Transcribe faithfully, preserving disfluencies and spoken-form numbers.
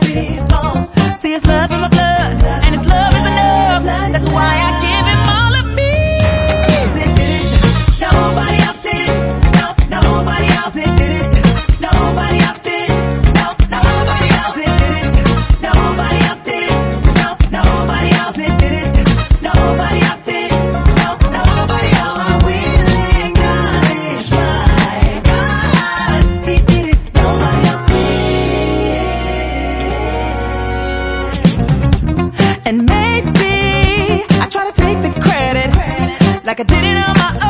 belong. See, it's love in my blood, and it's love is enough. That's why I give him all of me. Nobody else did it. No, nobody else did it. Nobody else did it. No, nobody else did it. Nobody else did it. No, nobody else did it. Nobody else did it. No, nobody else. I'm willing, God is my God. He did it. Nobody else did. And maybe I try to take the credit like I did it on my own.